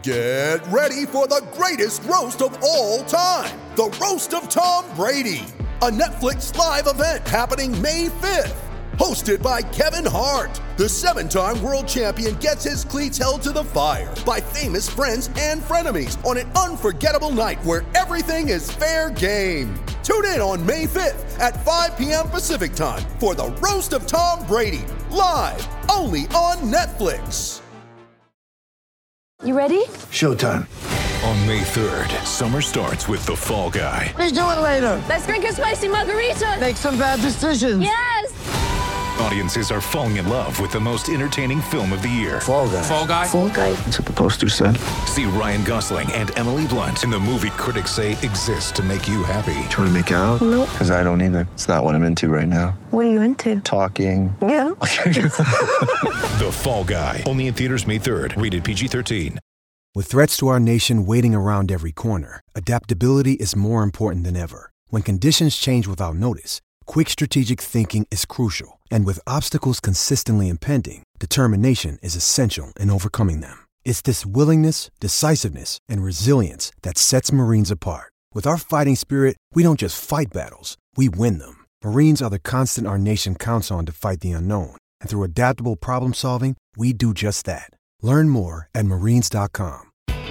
Get ready for the greatest roast of all time, the Roast of Tom Brady, a Netflix live event happening May 5th. Hosted by Kevin Hart, the 7-time world champion gets his cleats held to the fire by famous friends and frenemies on an unforgettable night where everything is fair game. Tune in on May 5th at 5 p.m. Pacific time for the Roast of Tom Brady, live only on Netflix. You ready? Showtime. On May 3rd, summer starts with The Fall Guy. Let's do it later. Let's drink a spicy margarita. Make some bad decisions. Yes! Audiences are falling in love with the most entertaining film of the year. Fall Guy. Fall Guy? Fall Guy. That's what the poster said. See Ryan Gosling and Emily Blunt in the movie critics say exists to make you happy. Trying to make it out? Nope. Because I don't either. It's not what I'm into right now. What are you into? Talking. Yeah. The Fall Guy. Only in theaters May 3rd. Rated PG-13. With threats to our nation waiting around every corner, adaptability is more important than ever. When conditions change without notice, quick strategic thinking is crucial. And with obstacles consistently impending, determination is essential in overcoming them. It's this willingness, decisiveness, and resilience that sets Marines apart. With our fighting spirit, we don't just fight battles, we win them. Marines are the constant our nation counts on to fight the unknown. And through adaptable problem solving, we do just that. Learn more at marines.com.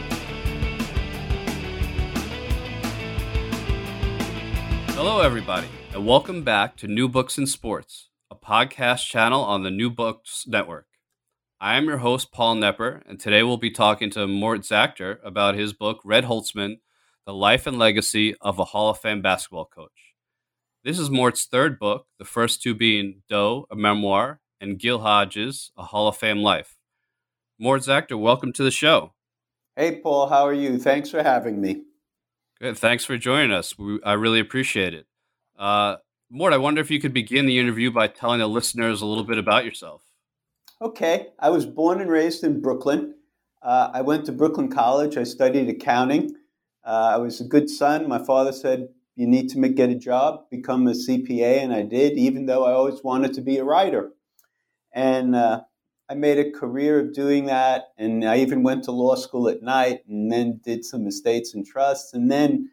Hello, everybody, and welcome back to New Books in Sports, a podcast channel on the New Books Network. I am your host, Paul Nepper, and today we'll be talking to Mort Zactor about his book, Red Holtzman, The Life and Legacy of a Hall of Fame Basketball Coach. This is Mort's third book, the first two being Doe, a memoir, and Gil Hodges, A Hall of Fame Life. Mort Zactor, welcome to the show. Hey, Paul, how are you? Thanks for having me. Good. Thanks for joining us. I really appreciate it. Mort, I wonder if you could begin the interview by telling the listeners a little bit about yourself. Okay. I was born and raised in Brooklyn. I went to Brooklyn College. I studied accounting. I was a good son. My father said, you need to get a job, become a CPA, and I did, even though I always wanted to be a writer. And I made a career of doing that, and I even went to law school at night and then did some estates and trusts. And then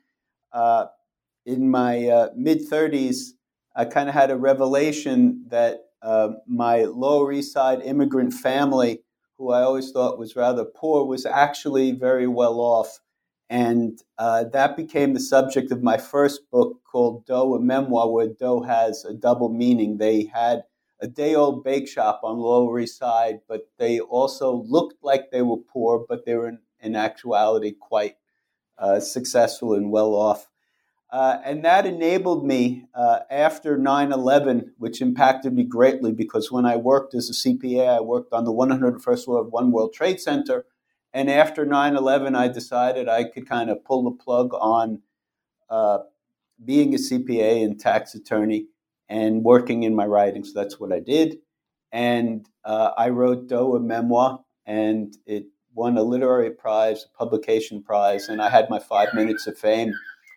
in my mid-30s, I kind of had a revelation that my Lower East Side immigrant family, who I always thought was rather poor, was actually very well off. And that became the subject of my first book called Doe, a Memoir, where Doe has a double meaning. They had a day-old bake shop on Lower East Side, but they also looked like they were poor, but they were in actuality quite successful and well off. And that enabled me after 9/11, which impacted me greatly because when I worked as a CPA, I worked on the 101st floor of One World Trade Center. And after 9/11, I decided I could kind of pull the plug on being a CPA and tax attorney and working in my writing. So that's what I did. And I wrote Doe, a memoir, and it won a literary prize, a publication prize, and I had my 5 minutes of fame.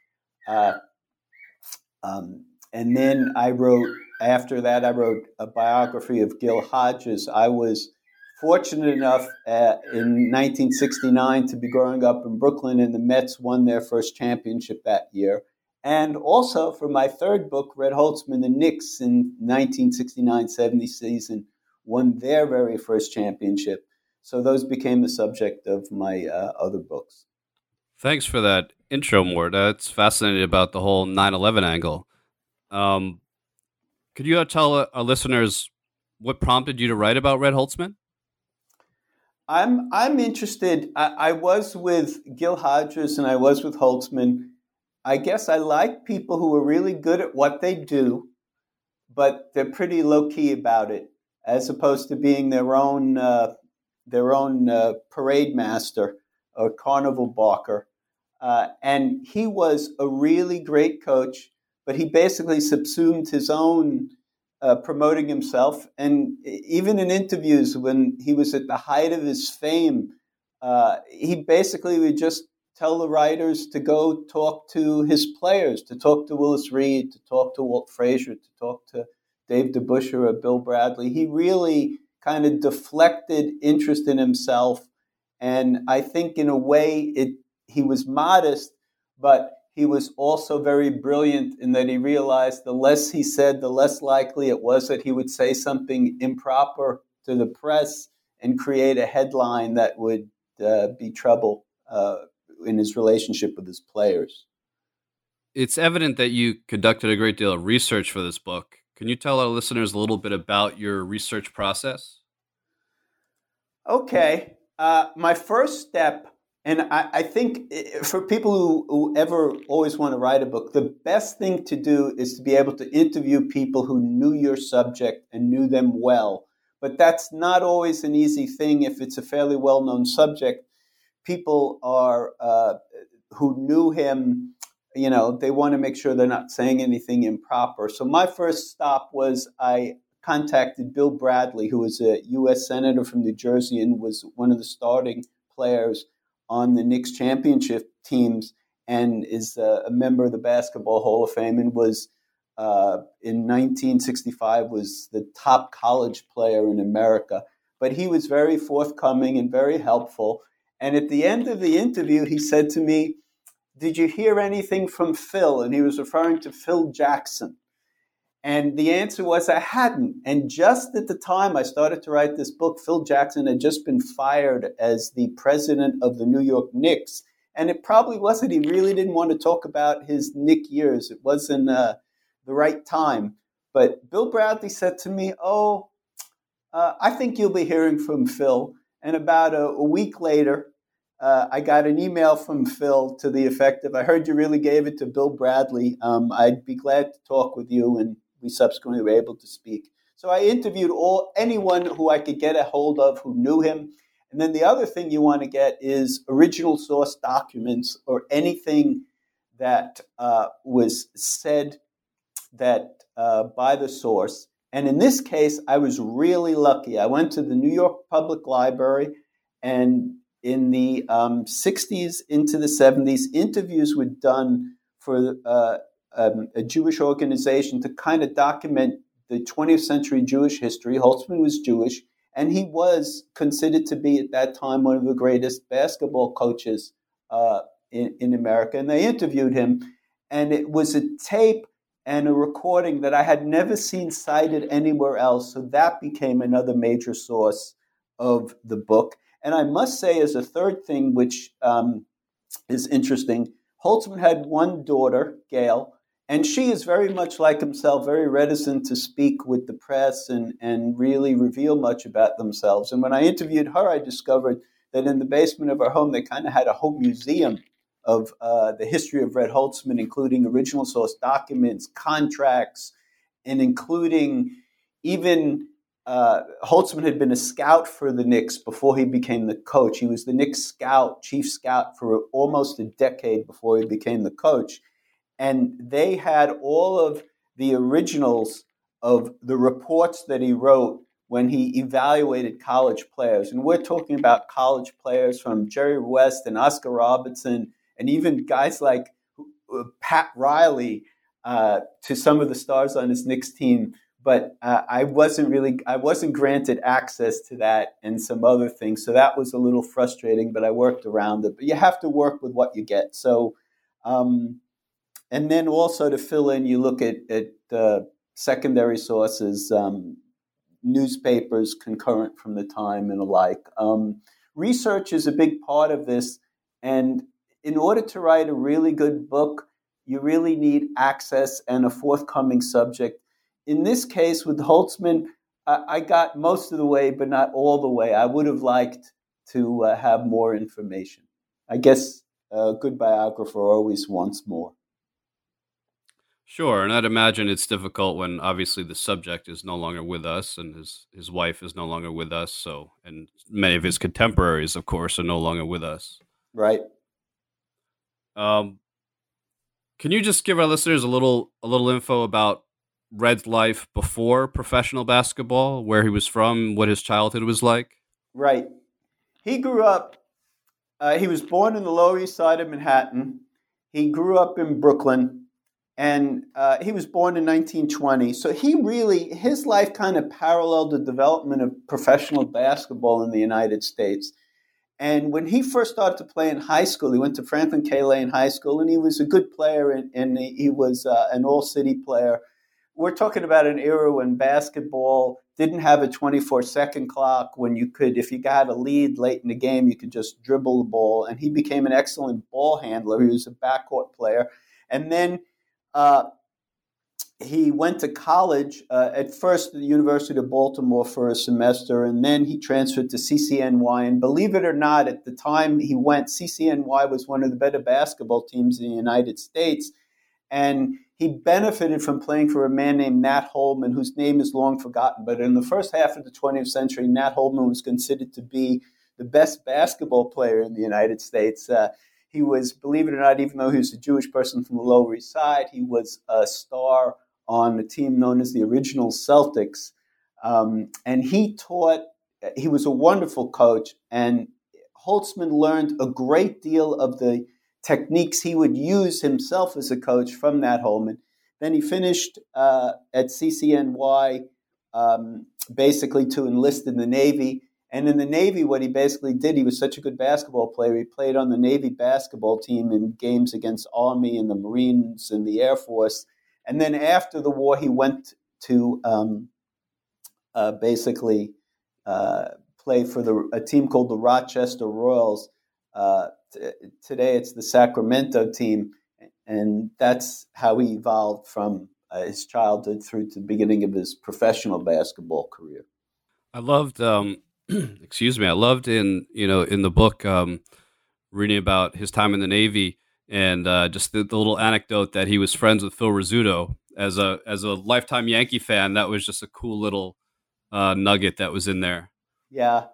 And then after that, I wrote a biography of Gil Hodges. I was fortunate enough in 1969 to be growing up in Brooklyn, and the Mets won their first championship that year. And also for my third book, Red Holtzman, the Knicks in 1969-70 season won their very first championship. So those became the subject of my other books. Thanks for that intro, Mort. That's fascinating about the whole 9/11 angle. Could you tell our listeners what prompted you to write about Red Holtzman? I'm interested. I was with Gil Hodges and I was with Holtzman. I guess I like people who are really good at what they do, but they're pretty low key about it, as opposed to being their own parade master or carnival barker. And he was a really great coach, but he basically subsumed his own promoting himself. And even in interviews when he was at the height of his fame, he basically would just tell the writers to go talk to his players, to talk to Willis Reed, to talk to Walt Frazier, to talk to Dave DeBusschere or Bill Bradley. He really kind of deflected interest in himself And I think in a way he was modest, but he was also very brilliant in that he realized the less he said, the less likely it was that he would say something improper to the press and create a headline that would be trouble in his relationship with his players. It's evident that you conducted a great deal of research for this book. Can you tell our listeners a little bit about your research process? Okay. My first step, and I think for people who ever always want to write a book, the best thing to do is to be able to interview people who knew your subject and knew them well. But that's not always an easy thing if it's a fairly well-known subject. People are who knew him, they want to make sure they're not saying anything improper. So my first stop was I contacted Bill Bradley, who was a U.S. Senator from New Jersey and was one of the starting players on the Knicks championship teams and is a member of the Basketball Hall of Fame and was, in 1965, was the top college player in America. But he was very forthcoming and very helpful. And at the end of the interview, he said to me, "Did you hear anything from Phil?" And he was referring to Phil Jackson. And the answer was I hadn't. And just at the time I started to write this book, Phil Jackson had just been fired as the president of the New York Knicks. And it probably wasn't, he really didn't want to talk about his Knick years. It wasn't the right time. But Bill Bradley said to me, I think you'll be hearing from Phil. And about a week later, I got an email from Phil to the effect of, "I heard you really gave it to Bill Bradley. I'd be glad to talk with you." And we subsequently were able to speak. So I interviewed anyone who I could get a hold of who knew him. And then the other thing you want to get is original source documents or anything that was said that by the source. And in this case, I was really lucky. I went to the New York Public Library, and in the 60s into the 70s, interviews were done for a Jewish organization to kind of document the 20th century Jewish history. Holtzman was Jewish, and he was considered to be at that time one of the greatest basketball coaches in America. And they interviewed him, and it was a tape and a recording that I had never seen cited anywhere else. So that became another major source of the book. And I must say, as a third thing, which is interesting, Holtzman had one daughter, Gail, and she is very much like himself, very reticent to speak with the press and really reveal much about themselves. And when I interviewed her, I discovered that in the basement of her home, they kind of had a home museum of the history of Red Holtzman, including original source documents, contracts, and including even Holtzman had been a scout for the Knicks before he became the coach. He was the Knicks chief scout for almost a decade before he became the coach. And they had all of the originals of the reports that he wrote when he evaluated college players. And we're talking about college players from Jerry West and Oscar Robertson, and even guys like Pat Riley, to some of the stars on his Knicks team. But I wasn't granted access to that and some other things. So that was a little frustrating, but I worked around it. But you have to work with what you get. So, and then also to fill in, you look at secondary sources, newspapers concurrent from the time and alike. Research is a big part of this. And in order to write a really good book, you really need access and a forthcoming subject. In this case, with Holtzman, I got most of the way, but not all the way. I would have liked to have more information. I guess a good biographer always wants more. Sure, and I'd imagine it's difficult when obviously the subject is no longer with us and his wife is no longer with us. So, and many of his contemporaries, of course, are no longer with us. Right. Can you just give our listeners a little info about Red's life before professional basketball, where he was from, what his childhood was like? Right. He grew up, he was born in the Lower East Side of Manhattan. He grew up in Brooklyn, and he was born in 1920. So his life kind of paralleled the development of professional basketball in the United States. And when he first started to play in high school, he went to Franklin K. Lane High School, and he was a good player, and he was an all-city player. We're talking about an era when basketball didn't have a 24-second clock, when you could, if you got a lead late in the game, you could just dribble the ball. And he became an excellent ball handler. He was a backcourt player. And then he went to college, at first at the University of Baltimore for a semester, and then he transferred to CCNY. And believe it or not, at the time he went, CCNY was one of the better basketball teams in the United States. And he benefited from playing for a man named Nat Holman, whose name is long forgotten. But in the first half of the 20th century, Nat Holman was considered to be the best basketball player in the United States. He was, believe it or not, even though he was a Jewish person from the Lower East Side, he was a star on a team known as the Original Celtics. And he was a wonderful coach. And Holtzman learned a great deal of the techniques he would use himself as a coach from Nat Holman. Then he finished at CCNY basically to enlist in the Navy. And in the Navy, what he basically did, he was such a good basketball player, he played on the Navy basketball team in games against Army and the Marines and the Air Force. And then after the war, he went to basically play for a team called the Rochester Royals. Today it's the Sacramento team, and that's how he evolved from his childhood through to the beginning of his professional basketball career. I loved, excuse me, I loved in the book reading about his time in the Navy, and just the little anecdote that he was friends with Phil Rizzuto. As a lifetime Yankee fan, that was just a cool little nugget that was in there. Yeah.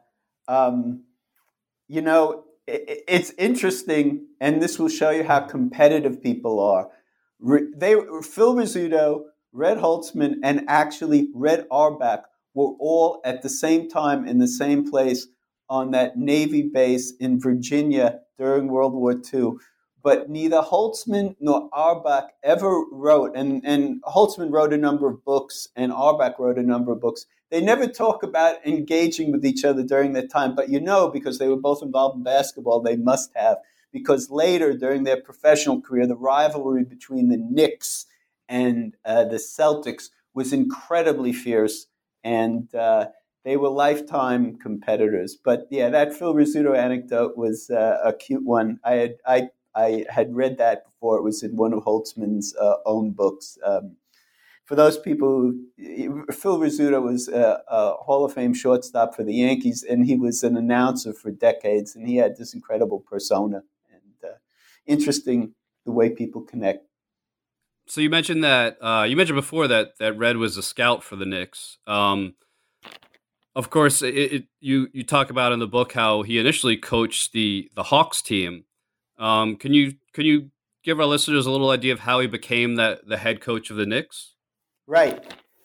It's interesting, and this will show you how competitive people are. Phil Rizzuto, Red Holtzman, and actually Red Auerbach were all at the same time in the same place on that Navy base in Virginia during World War II. But neither Holtzman nor Auerbach ever wrote, and Holtzman wrote a number of books, and Auerbach wrote a number of books. They never talk about engaging with each other during that time, but because they were both involved in basketball, they must have. Because later, during their professional career, the rivalry between the Knicks and the Celtics was incredibly fierce, and they were lifetime competitors. But yeah, that Phil Rizzuto anecdote was a cute one. I had read that before. It was in one of Holtzman's own books. For those people, Phil Rizzuto was a Hall of Fame shortstop for the Yankees, and he was an announcer for decades, and he had this incredible persona. And interesting the way people connect. So you mentioned before that Red was a scout for the Knicks. Of course, you talk about in the book how he initially coached the Hawks team. Can you give our listeners a little idea of how he became the head coach of the Knicks? Right.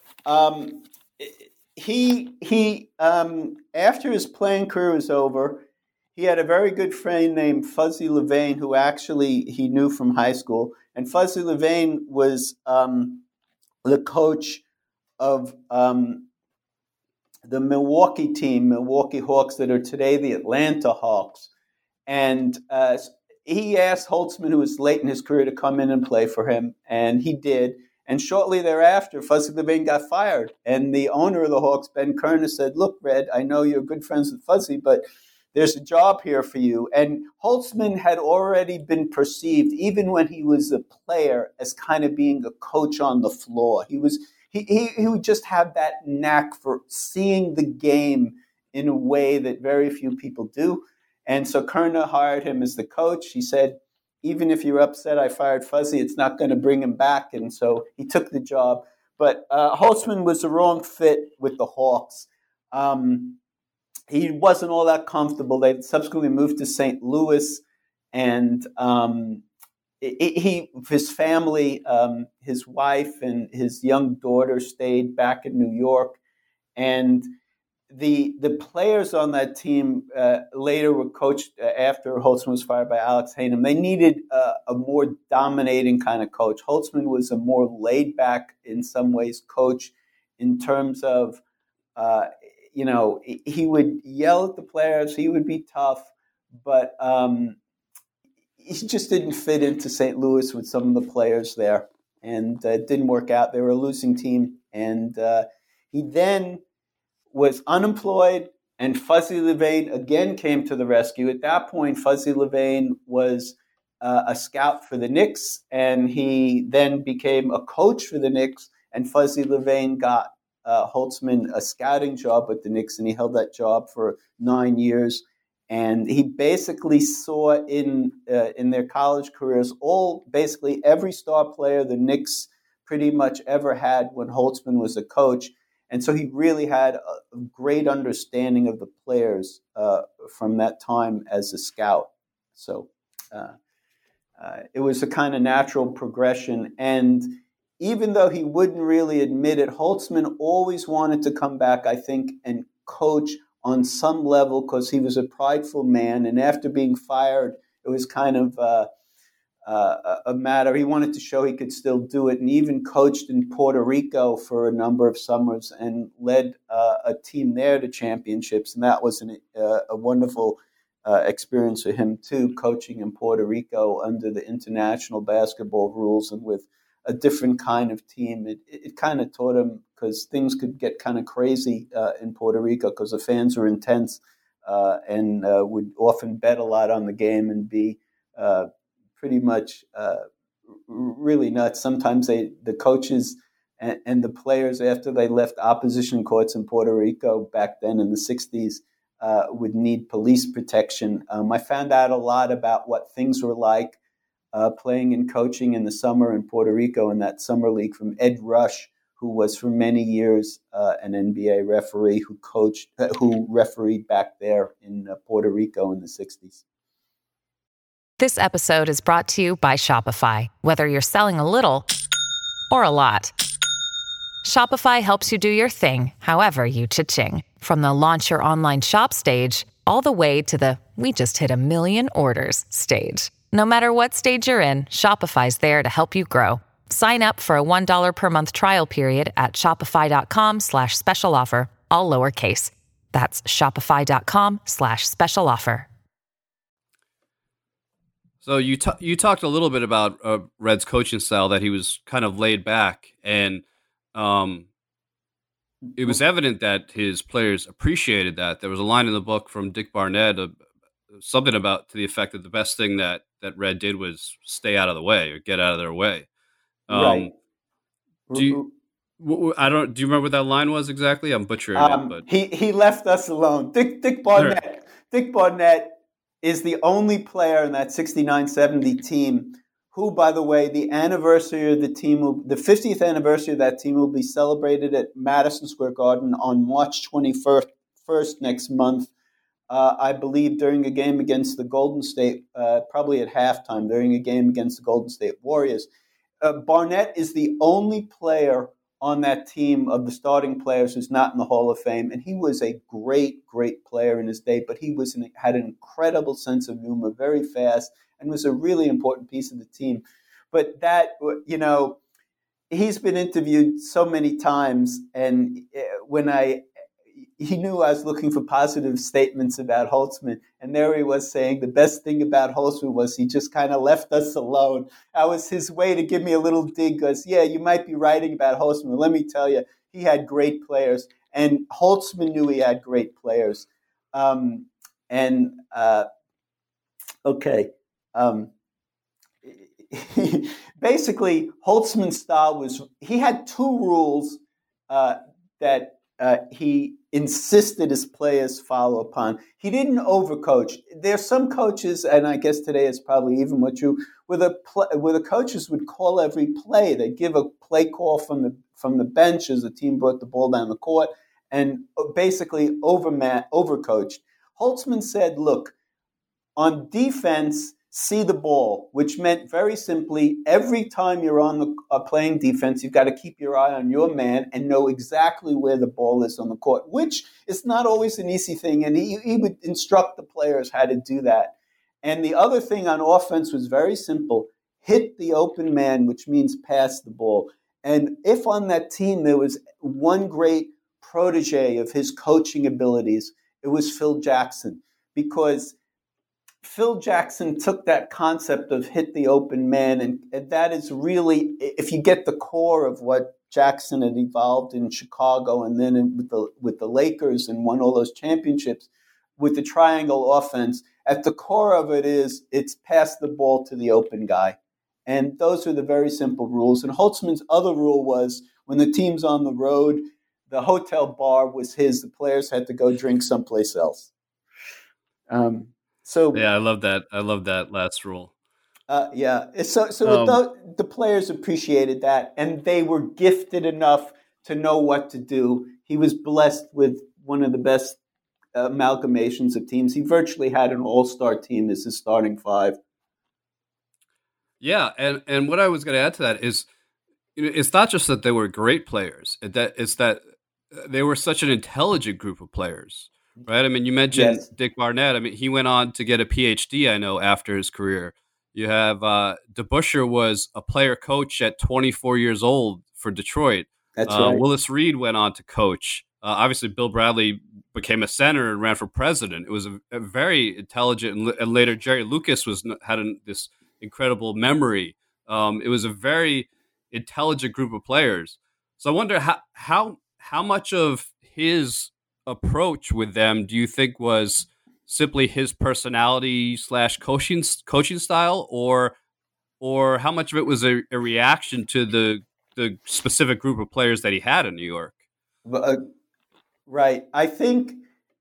He after his playing career was over, he had a very good friend named Fuzzy Levain, who actually he knew from high school. And Fuzzy Levain was the coach of the Milwaukee team, Milwaukee Hawks, that are today the Atlanta Hawks. And he asked Holtzman, who was late in his career, to come in and play for him, and he did. And shortly thereafter, Fuzzy Levain got fired. And the owner of the Hawks, Ben Kerner, said, "Look, Red, I know you're good friends with Fuzzy, but there's a job here for you." And Holtzman had already been perceived, even when he was a player, as kind of being a coach on the floor. He would just have that knack for seeing the game in a way that very few people do. And so Kerner hired him as the coach. He said, "Even if you're upset I fired Fuzzy, it's not going to bring him back." And so he took the job. But Holtzman was the wrong fit with the Hawks. He wasn't all that comfortable. They subsequently moved to St. Louis, and his family, his wife and his young daughter stayed back in New York. And the players on that team later were coached after Holtzman was fired by Alex Haynham. They needed a more dominating kind of coach. Holtzman was a more laid back, in some ways, coach in terms of, he would yell at the players. He would be tough, but he just didn't fit into St. Louis with some of the players there, and it didn't work out. They were a losing team, and he then was unemployed, and Fuzzy Levain again came to the rescue. At that point, Fuzzy Levain was a scout for the Knicks, and he then became a coach for the Knicks, and Fuzzy Levain got Holtzman a scouting job with the Knicks, and he held that job for 9 years. And he basically saw in their college careers basically every star player the Knicks pretty much ever had when Holtzman was a coach. And so he really had a great understanding of the players from that time as a scout. So it was a kind of natural progression. And even though he wouldn't really admit it, Holtzman always wanted to come back, I think, and coach on some level because he was a prideful man. And after being fired, it was kind of a matter. He wanted to show he could still do it, and even coached in Puerto Rico for a number of summers and led a team there to championships. And that was a wonderful experience for him, too, coaching in Puerto Rico under the international basketball rules and with a different kind of team. It kind of taught him, because things could get kind of crazy in Puerto Rico because the fans were intense and would often bet a lot on the game and be pretty much really nuts. Sometimes the coaches and the players, after they left opposition courts in Puerto Rico back then in the 60s, would need police protection. I found out a lot about what things were like playing and coaching in the summer in Puerto Rico in that summer league from Ed Rush, who was for many years an NBA referee who refereed back there in Puerto Rico in the 60s. This episode is brought to you by Shopify. Whether you're selling a little or a lot, Shopify helps you do your thing, however you cha-ching. From the launch your online shop stage, all the way to the we just hit 1 million orders stage. No matter what stage you're in, Shopify's there to help you grow. Sign up for a $1 per month trial period at shopify.com/special offer, all lowercase. That's shopify.com/special offer. So you talked a little bit about Red's coaching style, that he was kind of laid back, and it was evident that his players appreciated that. There was a line in the book from Dick Barnett, something about to the effect that the best thing that Red did was stay out of the way or get out of their way. Right. Do you remember what that line was exactly? I'm butchering it, but he left us alone. Dick Barnett. Sure. Dick Barnett is the only player in that 69-70 team who, by the way, the 50th anniversary of that team will be celebrated at Madison Square Garden on March 21st next month. I believe during a game against the Golden State, probably at halftime, during a game against the Golden State Warriors. Barnett is the only player on that team of the starting players who's not in the Hall of Fame, and he was a great, great player in his day, but he had an incredible sense of humor, very fast, and was a really important piece of the team. But that, he's been interviewed so many times, and he knew I was looking for positive statements about Holtzman, and there he was saying the best thing about Holtzman was he just kind of left us alone. That was his way to give me a little dig, because, yeah, you might be writing about Holtzman, but let me tell you, he had great players, and Holtzman knew he had great players. Basically, Holtzman's style was, he had two rules that he insisted his players follow upon. He didn't overcoach. There's some coaches, and I guess today it's probably even more true, where the coaches would call every play. They'd give a play call from the bench as the team brought the ball down the court, and basically overcoached. Holtzman said, look, on defense, see the ball, which meant very simply, every time you're playing defense, you've got to keep your eye on your man and know exactly where the ball is on the court, which is not always an easy thing. And he would instruct the players how to do that. And the other thing on offense was very simple: hit the open man, which means pass the ball. And if on that team there was one great protege of his coaching abilities, it was Phil Jackson, because Phil Jackson took that concept of hit the open man, and that is really, if you get the core of what Jackson had evolved in Chicago and then with the Lakers and won all those championships with the triangle offense, at the core of it is it's pass the ball to the open guy. And those are the very simple rules. And Holtzman's other rule was when the team's on the road, the hotel bar was his. The players had to go drink someplace else. I love that. I love that last rule. The players appreciated that, and they were gifted enough to know what to do. He was blessed with one of the best amalgamations of teams. He virtually had an all-star team as his starting five. Yeah, and what I was going to add to that is, it's not just that they were great players; it's that they were such an intelligent group of players, right? I mean, you mentioned Dick Barnett. I mean, he went on to get a PhD, I know, after his career. You have DeBusschere was a player coach at 24 years old for Detroit. That's right. Willis Reed went on to coach. Obviously, Bill Bradley became a senator and ran for president. It was a very intelligent, and later Jerry Lucas had this incredible memory. It was a very intelligent group of players. So I wonder how much of his approach with them do you think was simply his personality / coaching style, or how much of it was a reaction to the specific group of players that he had in New York? Right. I think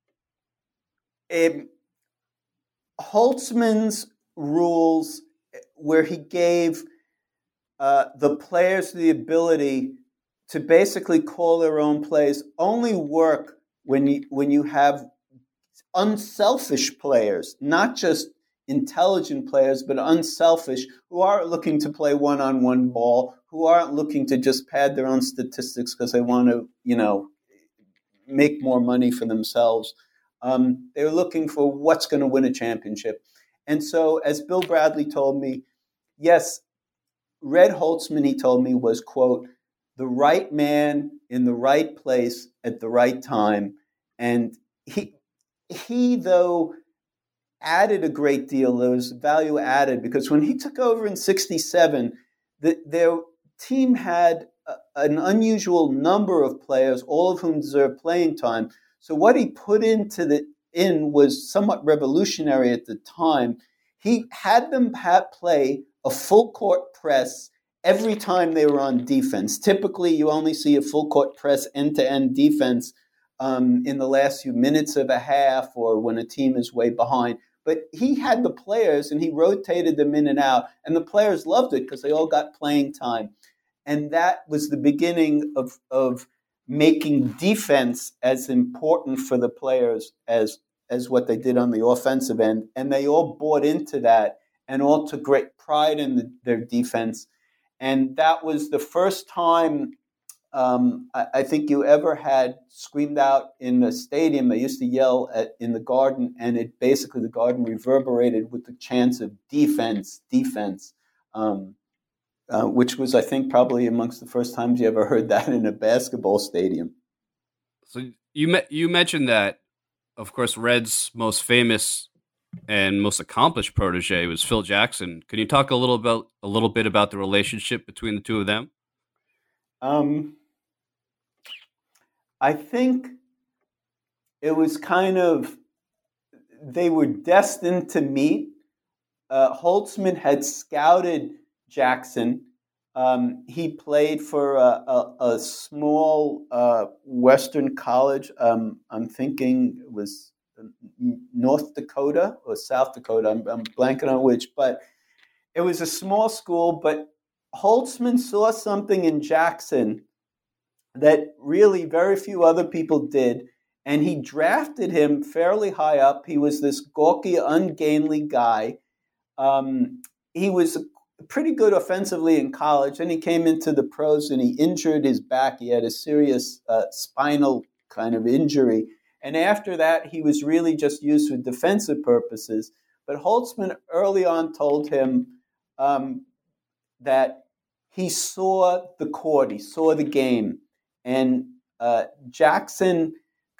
Holtzman's rules, where he gave the players the ability to basically call their own plays, only work when you have unselfish players, not just intelligent players, but unselfish, who aren't looking to play one-on-one ball, who aren't looking to just pad their own statistics because they want to, make more money for themselves. They're looking for what's going to win a championship. And so, as Bill Bradley told me, yes, Red Holtzman, he told me, was, quote, the right man in the right place at the right time. And he, though, added a great deal. There was value added because when he took over in 1967, their team had an unusual number of players, all of whom deserved playing time. So what he put in was somewhat revolutionary at the time. He had them play a full court press every time they were on defense. Typically, you only see a full court press end-to-end defense in the last few minutes of a half or when a team is way behind. But he had the players and he rotated them in and out, and the players loved it because they all got playing time. And that was the beginning of making defense as important for the players as what they did on the offensive end. And they all bought into that and all took great pride in their defense. And that was the first time I think you ever had screamed out in a stadium. They used to yell in the Garden, and the Garden reverberated with the chants of defense, which was, I think, probably amongst the first times you ever heard that in a basketball stadium. So you mentioned that, of course, Red's most famous and most accomplished protege was Phil Jackson. Can you talk a little bit about the relationship between the two of them? I think it was they were destined to meet. Holtzman had scouted Jackson. He played for a small Western college. I'm thinking it was North Dakota or South Dakota. I'm blanking on which, but it was a small school. But Holtzman saw something in Jackson that really very few other people did, and he drafted him fairly high up. He was this gawky, ungainly guy. He was pretty good offensively in college. Then he came into the pros and he injured his back. He had a serious spinal kind of injury. And after that, he was really just used for defensive purposes. But Holtzman early on told him that he saw the court, he saw the game. And Jackson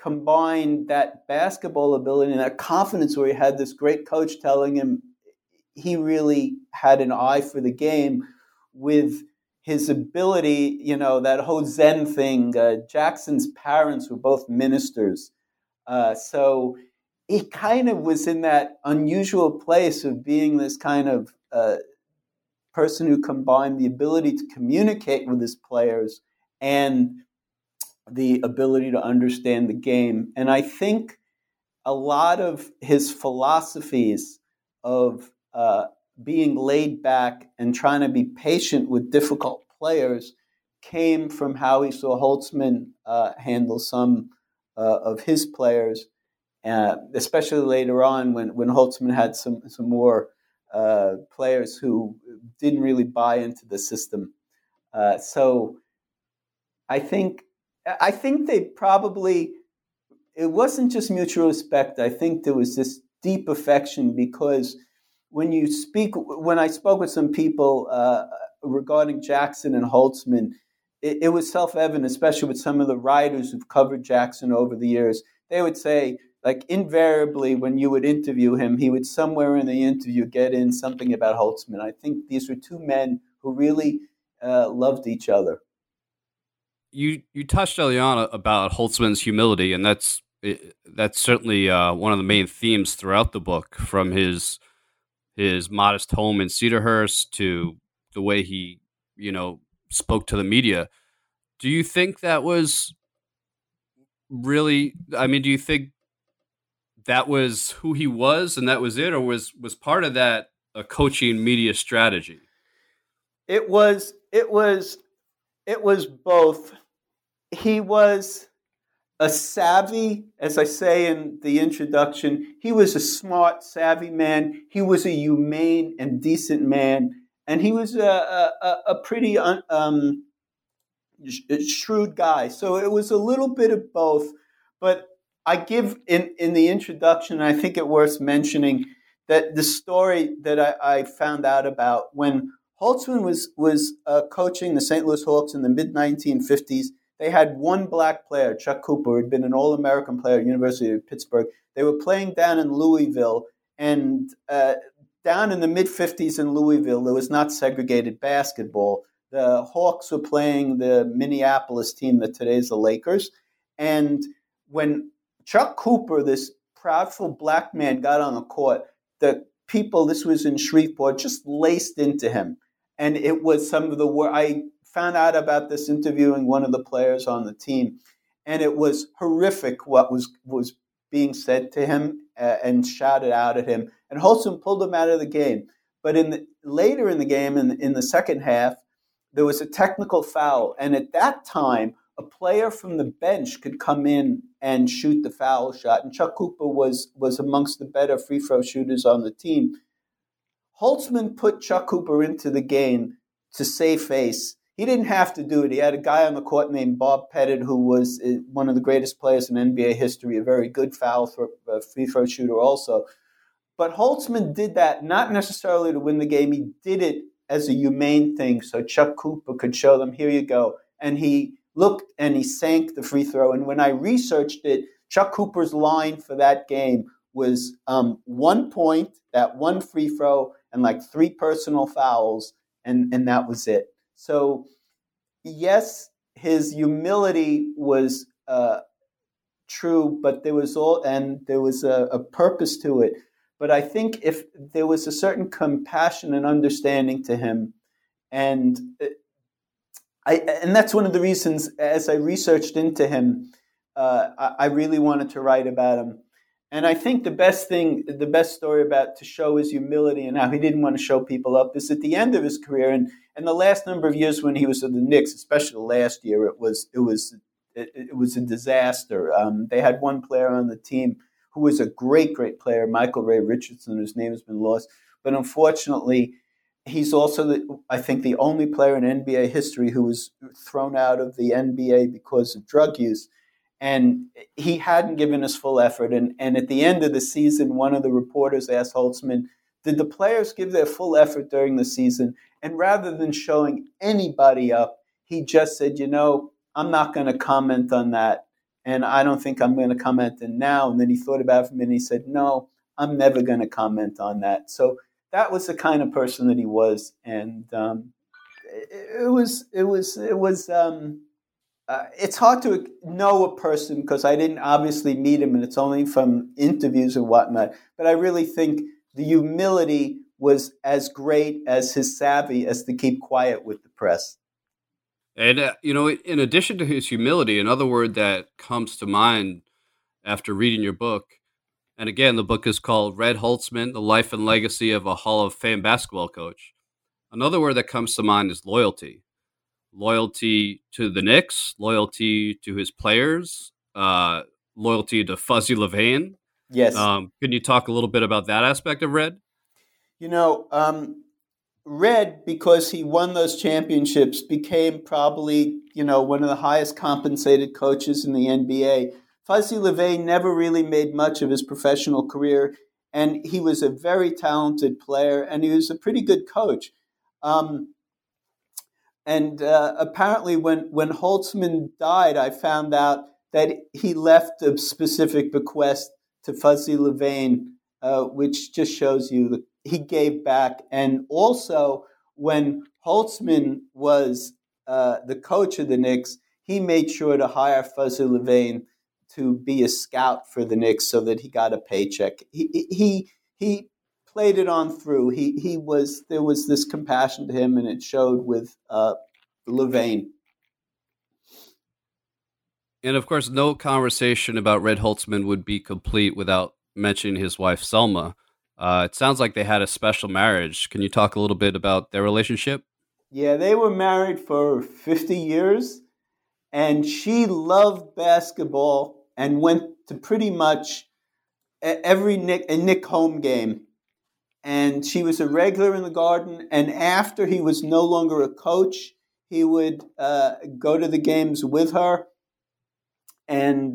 combined that basketball ability and that confidence where he had this great coach telling him he really had an eye for the game with his ability, that whole Zen thing. Jackson's parents were both ministers. So he kind of was in that unusual place of being this kind of person who combined the ability to communicate with his players and the ability to understand the game. And I think a lot of his philosophies of being laid back and trying to be patient with difficult players came from how he saw Holtzman handle some of his players, especially later on when Holtzman had some more players who didn't really buy into the system. So I think they probably, it wasn't just mutual respect. I think there was this deep affection because when I spoke with some people regarding Jackson and Holtzman, it was self-evident, especially with some of the writers who've covered Jackson over the years. They would say, like, invariably when you would interview him, he would somewhere in the interview get in something about Holtzman. I think these were two men who really loved each other. You touched early on about Holtzman's humility, and that's certainly one of the main themes throughout the book, from his modest home in Cedarhurst to the way he, spoke to the media. Do you think that was really, do you think that was who he was and that was it, or was part of that a coaching media strategy? It was both. He was a savvy, as I say in the introduction, he was a smart, savvy man. He was a humane and decent man. And he was a pretty shrewd guy. So it was a little bit of both. But I give in the introduction, and I think it worth mentioning, that the story that I found out about when Holtzman was coaching the St. Louis Hawks in the mid-1950s, they had one black player, Chuck Cooper, who had been an All-American player at the University of Pittsburgh. They were playing down in Louisville, and down in the mid-50s in Louisville, there was not segregated basketball. The Hawks were playing the Minneapolis team that today is the Lakers. And when Chuck Cooper, this proudful black man, got on the court, the people, this was in Shreveport, just laced into him. And it was some of the work. I found out about this interviewing one of the players on the team. And it was horrific what was being said to him and shouted out at him. And Holtzman pulled him out of the game. But later in the game, in the second half, there was a technical foul. And at that time, a player from the bench could come in and shoot the foul shot. And Chuck Cooper was amongst the better free throw shooters on the team. Holtzman put Chuck Cooper into the game to save face. He didn't have to do it. He had a guy on the court named Bob Pettit, who was one of the greatest players in NBA history, a very good free throw shooter also. But Holtzman did that not necessarily to win the game. He did it as a humane thing so Chuck Cooper could show them, here you go. And he looked and he sank the free throw. And when I researched it, Chuck Cooper's line for that game was 1 point, that one free throw, and like 3 personal fouls, and that was it. So, yes, his humility was true, but there was a purpose to it. But I think if there was a certain compassion and understanding to him, and that's one of the reasons, as I researched into him, I really wanted to write about him. And I think the best story about to show his humility and how he didn't want to show people up is at the end of his career, and the last number of years when he was at the Knicks, especially last year, it was a disaster. They had one player on the team who was a great, great player, Michael Ray Richardson, whose name has been lost. But unfortunately, he's also, I think, the only player in NBA history who was thrown out of the NBA because of drug use. And he hadn't given his full effort. And at the end of the season, one of the reporters asked Holtzman, did the players give their full effort during the season? And rather than showing anybody up, he just said, I'm not going to comment on that. and I don't think I'm going to comment on now. And then he thought about it for a minute and he said, no, I'm never going to comment on that. So that was the kind of person that he was. And it's hard to know a person because I didn't obviously meet him, and it's only from interviews and whatnot. But I really think the humility was as great as his savvy as to keep quiet with the press. And, in addition to his humility, another word that comes to mind after reading your book, and again, the book is called Red Holtzman, The Life and Legacy of a Hall of Fame Basketball Coach. Another word that comes to mind is loyalty. Loyalty to the Knicks, loyalty to his players, loyalty to Fuzzy LaVine. Yes. Can you talk a little bit about that aspect of Red? Red, because he won those championships, became probably, one of the highest compensated coaches in the NBA. Fuzzy LaVine never really made much of his professional career, and he was a very talented player, and he was a pretty good coach. Apparently when Holtzman died, I found out that he left a specific bequest to Fuzzy LaVine, which just shows you that he gave back. And also, when Holtzman was the coach of the Knicks, he made sure to hire Fuzzy LaVine to be a scout for the Knicks so that he got a paycheck. He played it on through. There was this compassion to him, and it showed with LaVine. And of course, no conversation about Red Holtzman would be complete without mentioning his wife, Selma. It sounds like they had a special marriage. Can you talk a little bit about their relationship? Yeah, they were married for 50 years, and she loved basketball and went to pretty much every Knick home game. And she was a regular in the Garden, and after he was no longer a coach, he would go to the games with her. And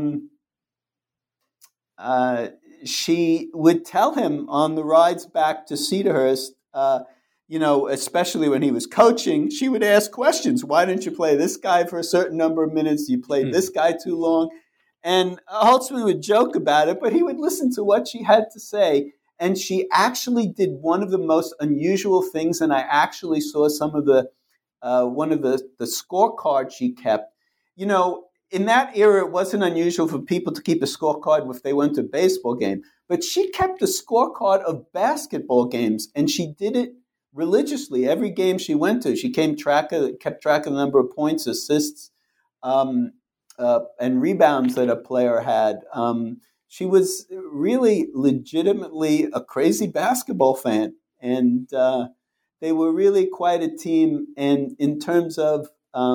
she would tell him on the rides back to Cedarhurst, especially when he was coaching, she would ask questions. Why didn't you play this guy for a certain number of minutes? You played this guy too long. And Holtzman would joke about it, but he would listen to what she had to say. And she actually did one of the most unusual things, and I actually saw some of one of the scorecards she kept. In that era, it wasn't unusual for people to keep a scorecard if they went to a baseball game. But she kept a scorecard of basketball games, and she did it religiously. Every game she went to, she kept track of the number of points, assists, and rebounds that a player had. She was really legitimately a crazy basketball fan, and they were really quite a team. And in terms of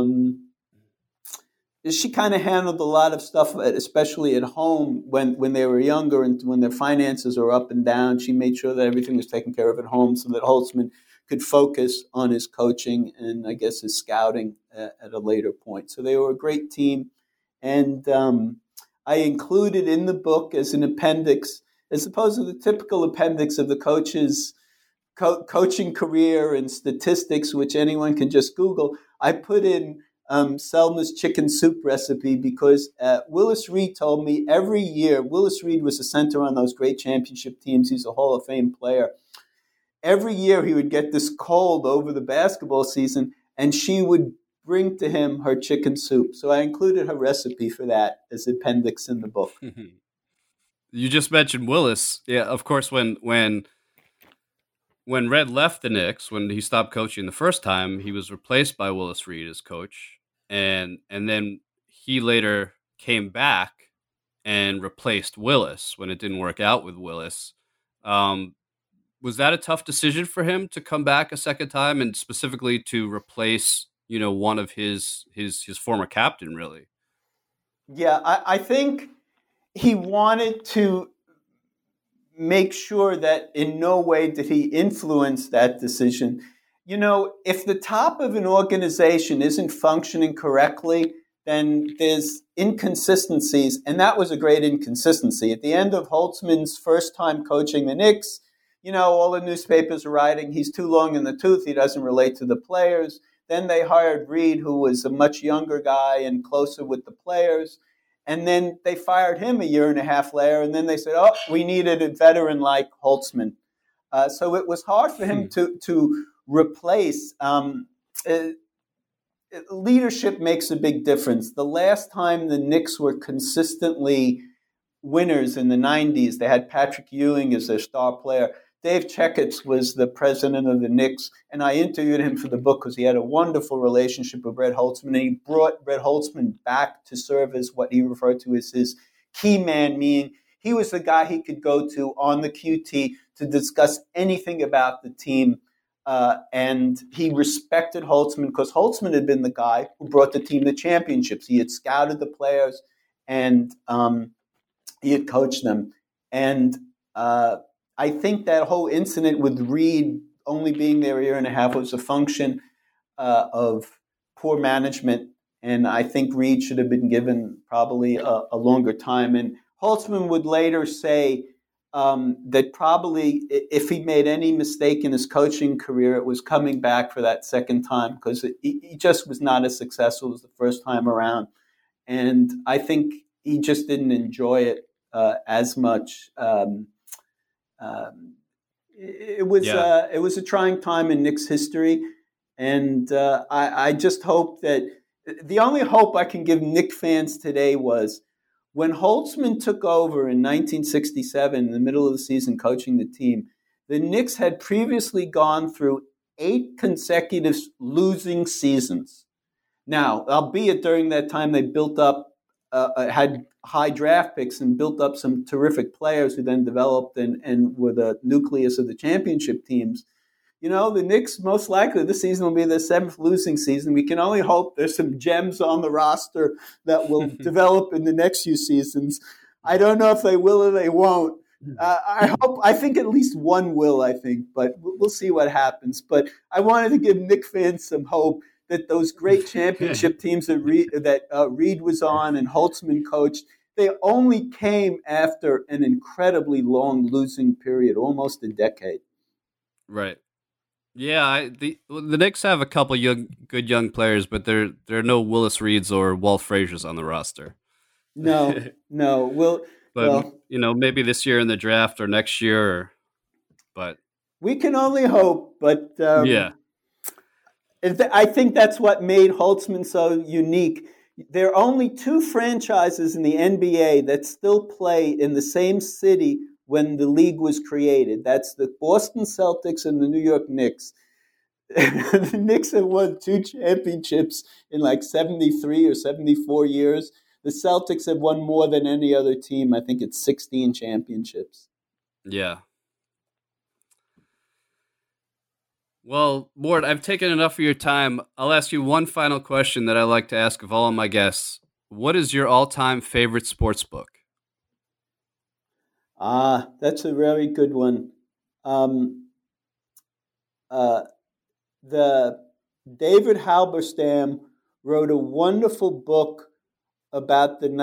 she kind of handled a lot of stuff, especially at home when they were younger and when their finances were up and down. She made sure that everything was taken care of at home so that Holtzman could focus on his coaching and, I guess, his scouting at a later point. So they were a great team. And I included in the book as an appendix, as opposed to the typical appendix of the coach's coaching career and statistics, which anyone can just Google, I put in Selma's chicken soup recipe because Willis Reed told me every year, Willis Reed was a center on those great championship teams. He's a Hall of Fame player. Every year he would get this cold over the basketball season, and she would bring to him her chicken soup. So I included her recipe for that as appendix in the book. You just mentioned Willis. Yeah, of course, when Red left the Knicks, when he stopped coaching the first time, he was replaced by Willis Reed as coach. And then he later came back and replaced Willis when it didn't work out with Willis. Was that a tough decision for him to come back a second time and specifically to replace, one of his former captain, really? Yeah, I think he wanted to make sure that in no way did he influence that decision. If the top of an organization isn't functioning correctly, then there's inconsistencies, and that was a great inconsistency. At the end of Holtzman's first time coaching the Knicks, all the newspapers are writing, he's too long in the tooth, he doesn't relate to the players. Then they hired Reed, who was a much younger guy and closer with the players. And then they fired him a year and a half later, and then they said, oh, we needed a veteran like Holtzman. So it was hard for him to replace. Leadership makes a big difference. The last time the Knicks were consistently winners in the 90s, they had Patrick Ewing as their star player. Dave Checketts was the president of the Knicks, and I interviewed him for the book because he had a wonderful relationship with Red Holtzman, and he brought Red Holtzman back to serve as what he referred to as his key man, meaning he was the guy he could go to on the QT to discuss anything about the team. And he respected Holtzman because Holtzman had been the guy who brought the team to championships. He had scouted the players and he had coached them. And I think that whole incident with Reed only being there a year and a half was a function of poor management. And I think Reed should have been given probably a longer time. And Holtzman would later say that probably if he made any mistake in his coaching career, it was coming back for that second time because he just was not as successful as the first time around. And I think he just didn't enjoy it as much. It was a trying time in Knicks history. And I just hope that the only hope I can give Knicks fans today was when Holtzman took over in 1967, in the middle of the season, coaching the team, the Knicks had previously gone through 8 consecutive losing seasons. Now, albeit during that time they built up, had high draft picks and built up some terrific players who then developed and were the nucleus of the championship teams. You know, the Knicks, most likely this season will be their 7th losing season. We can only hope there's some gems on the roster that will develop in the next few seasons. I don't know if they will or they won't. I think at least one will, but we'll see what happens. But I wanted to give Knicks fans some hope that those great championship teams that Reed was on and Holtzman coached, they only came after an incredibly long losing period, almost a decade. Right. Yeah, the Knicks have a couple good young players, but there are no Willis Reeds or Walt Fraziers on the roster. No. Maybe this year in the draft or next year, but we can only hope. But yeah, I think that's what made Holtzman so unique. There are only 2 franchises in the NBA that still play in the same city when the league was created. That's the Boston Celtics and the New York Knicks. The Knicks have won 2 championships in like 73 or 74 years. The Celtics have won more than any other team. I think it's 16 championships. Yeah. Well, Mort, I've taken enough of your time. I'll ask you one final question that I like to ask of all of my guests. What is your all-time favorite sports book? That's a very good one. The David Halberstam wrote a wonderful book about the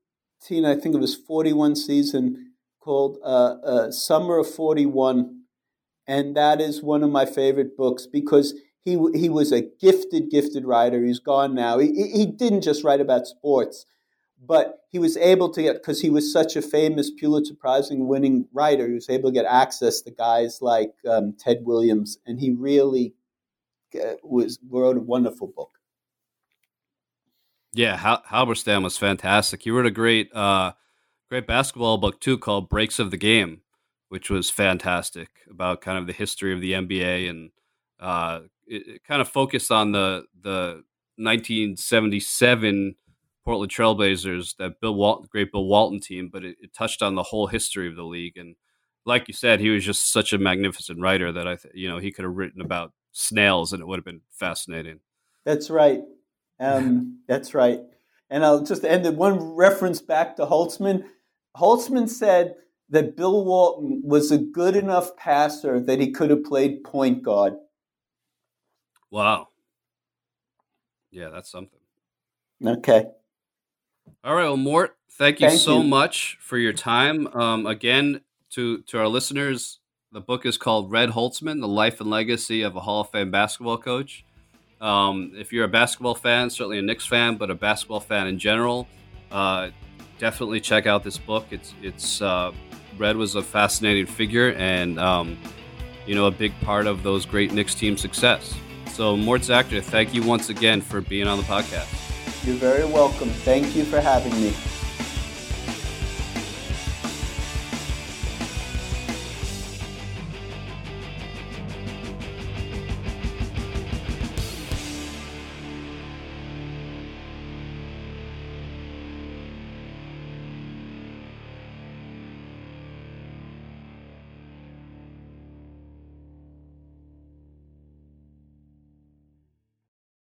41 season called Summer of 41. And that is one of my favorite books because he was a gifted writer. He's gone now. He didn't just write about sports, but he was able to get, because he was such a famous Pulitzer Prize winning writer, he was able to get access to guys like Ted Williams, and he really wrote a wonderful book. Yeah, Halberstam was fantastic. He wrote a great basketball book too called Breaks of the Game, which was fantastic about kind of the history of the NBA, and it kind of focused on the 1977 Portland Trailblazers, that great Bill Walton team, but it touched on the whole history of the league. And like you said, he was just such a magnificent writer that he could have written about snails and it would have been fascinating. That's right. That's right. And I'll just end with one reference back to Holtzman. Holtzman said that Bill Walton was a good enough passer that he could have played point guard. Wow. Yeah, that's something. Okay. All right, well, Mort, thank you so much for your time. Again, to our listeners, the book is called Red Holtzman, The Life and Legacy of a Hall of Fame Basketball Coach. If you're a basketball fan, certainly a Knicks fan, but a basketball fan in general, definitely check out this book. It's Red was a fascinating figure and a big part of those great Knicks team success. So Mort Zactor, thank you once again for being on the podcast. You're very welcome. Thank you for having me.